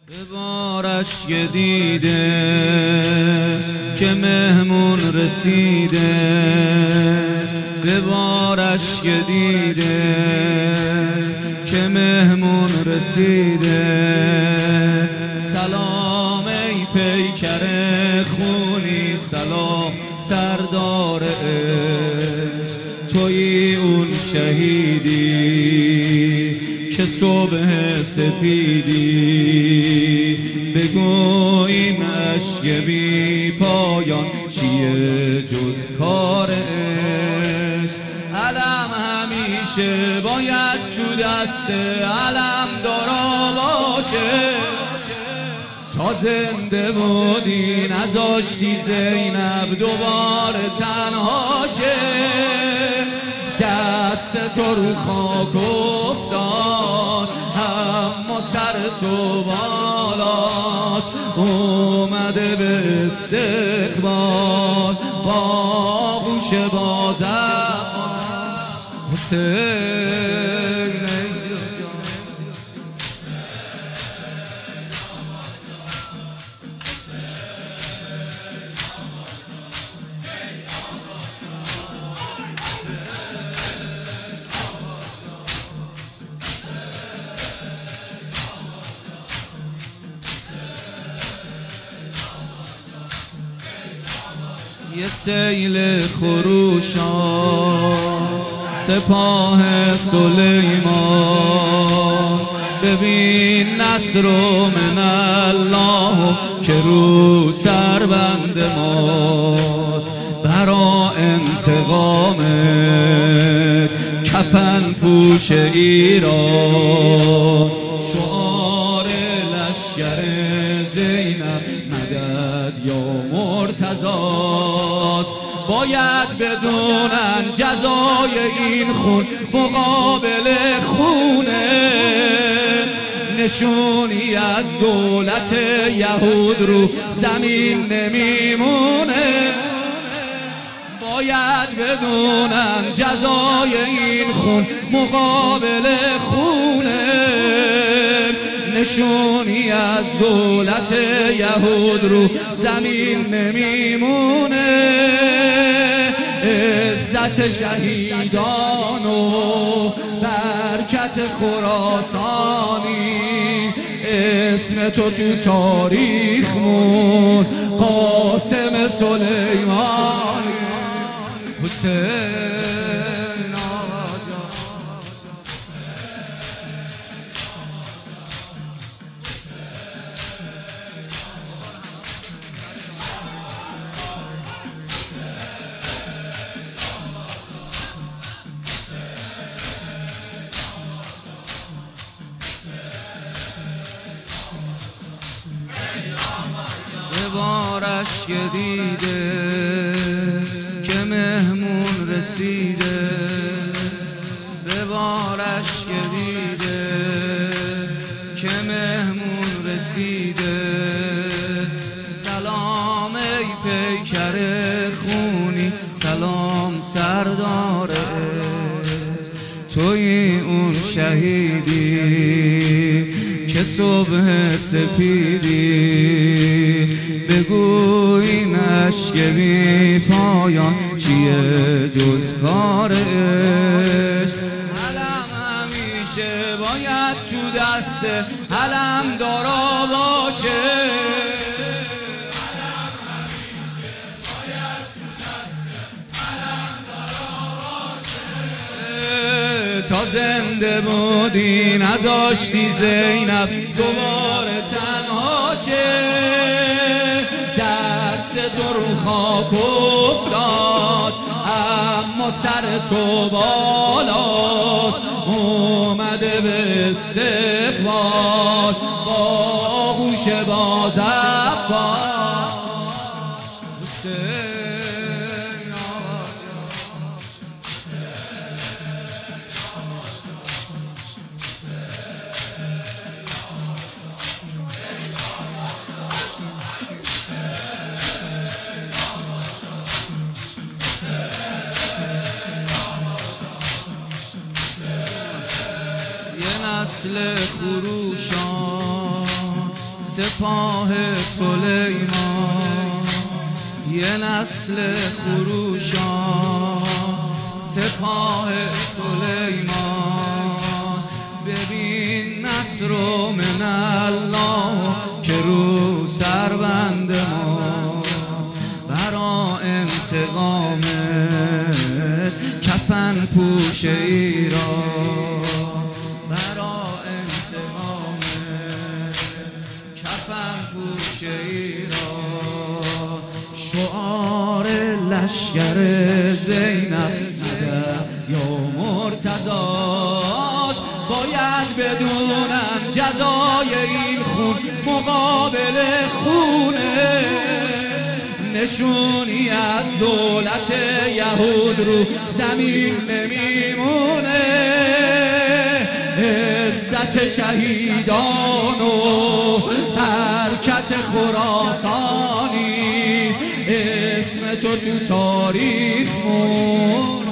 به بارش که دیده که مهمون رسیده، به بارش که دیده که مهمون رسیده. سلام ای پیکر خونی، سلام سردار عشق، تویی اون شهیدی که صبح سفیدی. بگو این اشک بی پایان چیه جز کار عشق؟ علم همیشه باید تو دست علم دارا باشه، تا زنده بودی نذاشتی زینب دوباره تنها شه. دست تو رو خاک افتاد اما سر تو بالاست، اومده به استقبال با آغوش بازم حسین. یه سیل خروشان سپاه سلیمان، ببین نصر من الله که رو سربند ماست. برا انتقام کفن پوش ایران، شعار لشکر زینب مدد یا مرتضاست. باید بدونن جزای این خون مقابل خونه، نشونی از دولت یهود رو زمین نمیمونه. باید بدونن جزای این خون مقابل خونه، نشونی از دولت یهود رو زمین نمیمونه. عزت شهیدان و برکت خراسانی، اسم تو تو تاریخ موند قاسم سلیمانی. حسین به بارش که دیده که مهمون رسیده، به بارش که دیده که مهمون رسیده. سلام ای پیکر خونی، سلام سردار عشق، تویی اون شهیدی که صبح سپیدی. بگو این اشک بی پایان چیه جز کار عشق؟ علم همیشه باید تو دست علم دارا باشه، تا زنده بودی نذاشتی زینب دوباره تنها شه. دست تو رو خاک افتاد اما سر تو بالاست، اومده به استقبال با آغوش بازافغان. نسل خروشان سپاه سلیمان یه نسل خروشان، سپاه سلیمان ببین نصر من الله که رو سربند ماست، برا انتقامت کفن پوش ایران، برا انتقامت کفن پوش ایران. شعار لشکر زینب یا مرتضاست، باید بدونن جزای این خون مقابل خونه، نشونی از دولت یهود رو زمین نمیمونه. عزت شهیدان و حرکت خراسانی، اسم تو تاریخ مون